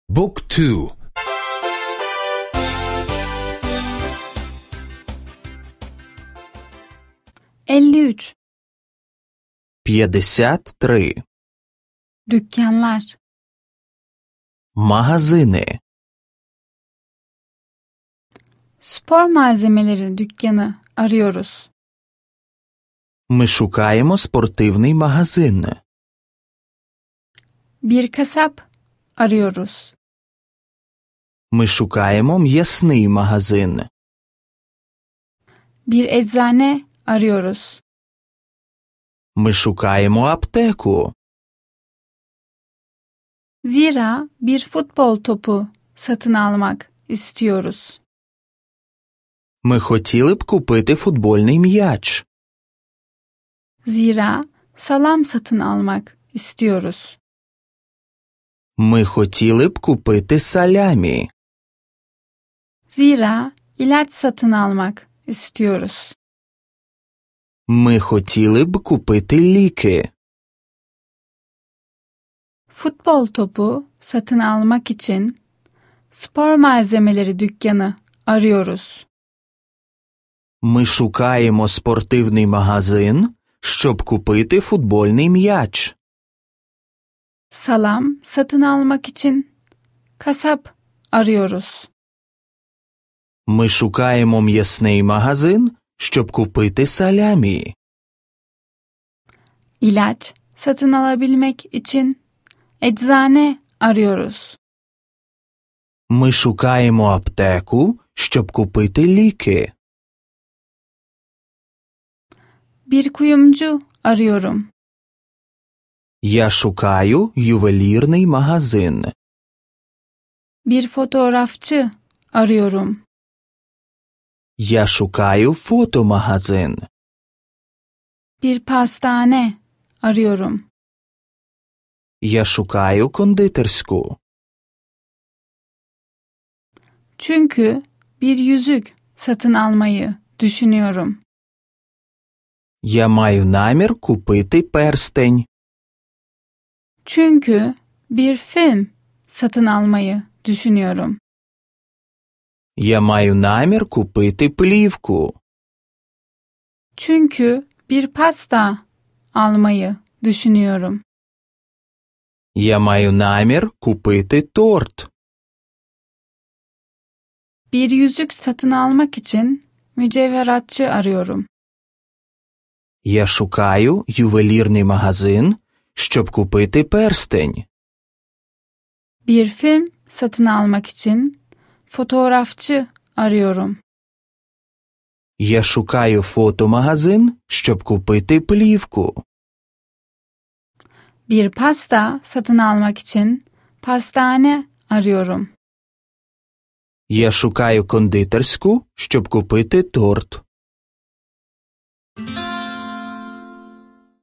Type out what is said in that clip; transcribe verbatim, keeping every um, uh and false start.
Book two. elli üç. п'ятдесят три. Dükkanlar. Магазини. Spor malzemeleri dükkanı arıyoruz. Ми шукаємо спортивний магазин. Bir kasap arıyoruz. Ми шукаємо м'ясний магазин. Bir eczane arıyoruz. Ми шукаємо аптеку. Zira bir futbol topu satın almak istiyoruz. Ми хотіли б купити футбольний м'яч. Zira salam satın almak istiyoruz. Ми хотіли б купити салямі. Zira ilaç satın almak istiyoruz. Ми хотіли б купити ліки. Futbol topu satın almak için spor malzemeleri dükkanı arıyoruz. Ми шукаємо спортивний магазин, щоб купити футбольний м'яч. Salam satın almak için kasap arıyoruz. Ми шукаємо м'ясний магазин, щоб купити салямі. İlaç satın alabilmek için eczane arıyoruz. Ми шукаємо аптеку, щоб купити ліки. Bir kuyumcu arıyorum. Я шукаю ювелірний магазин. Bir fotoğrafçı arıyorum. Я шукаю фотомагазин. Bir pastane arıyorum. Я шукаю кондитерську. Çünkü bir yüzük satın almayı düşünüyorum. Я маю намір купити перстень. Çünkü bir film satın almayı düşünüyorum. Я маю намір купити плівку. Çünkü bir pasta almayı düşünüyorum. Я маю намір купити торт. Bir yüzük satın almak için mücevheratçı arıyorum. Я шукаю ювелірний магазин, щоб купити перстень. Bir film satın almak için fotoğrafçı arıyorum. Я шукаю фотомагазин, щоб купити плівку. Bir pasta satın almak için pastane arıyorum. Я шукаю кондитерську, щоб купити торт.